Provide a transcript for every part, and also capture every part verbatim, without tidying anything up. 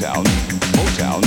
Motown, Motown.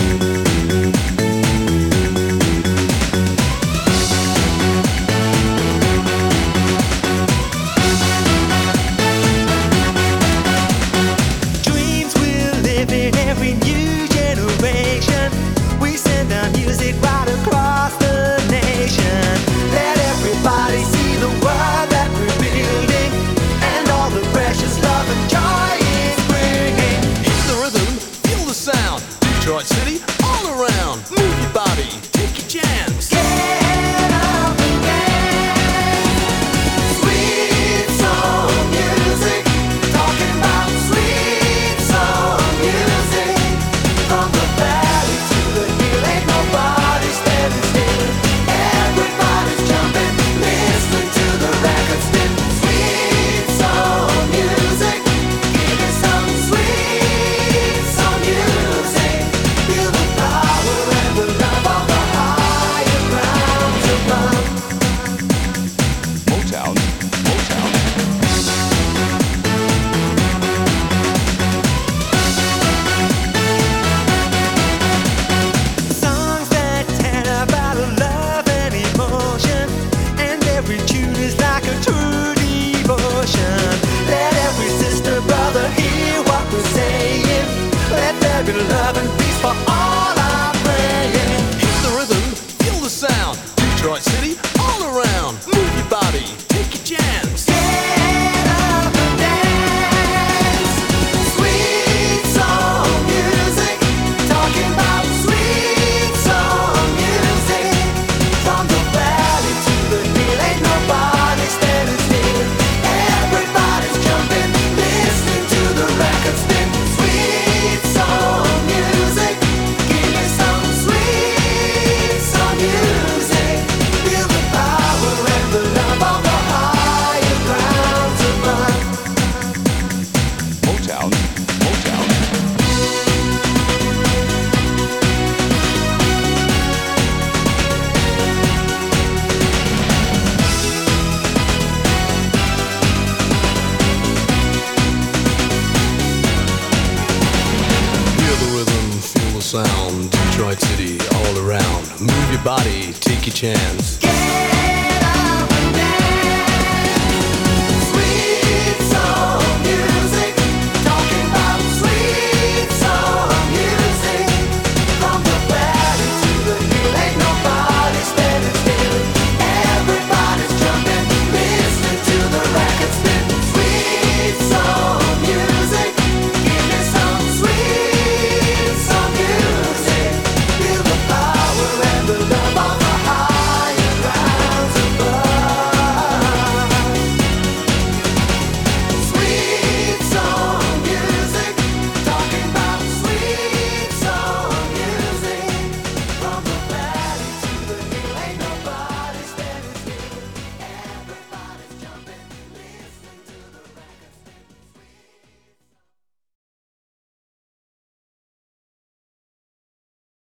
Dreams will live in every new generation. We send our music right across the nation. Let everybody see the world that we're building and all the precious love and joy it's bringing. Hear the rhythm, feel the sound. Detroit City, all around. Move your body, take your chance. Get up and dance. Sweet soul music, talking about sweet soul music. From the valley to the hill, ain't nobody standing still. Everybody's jumping, listening to the record spin. Sweet soul music, give me some sweet soul music. Feel the power and the love of the higher grounds above. Motown, Motown. Songs that tell about love and emotion, and every tune is like a true devotion. Let every sister, brother hear what we're saying. Let there be love and peace for all I'm praying. Hear the rhythm, feel the sound. Detroit City, all around. Move your body, take your chance. Get up and dance. Sweet soul music, talking about sweet soul music. From the valley to the hill, ain't nobody standing still. Everybody's jumping, listening to the record spin. Sweet soul music, give me some sweet soul music. Feel the power and the love of the higher grounds above. Motown, Motown. Hear the rhythm, feel the sound. Detroit City, all around. Move your body, take your chance. Get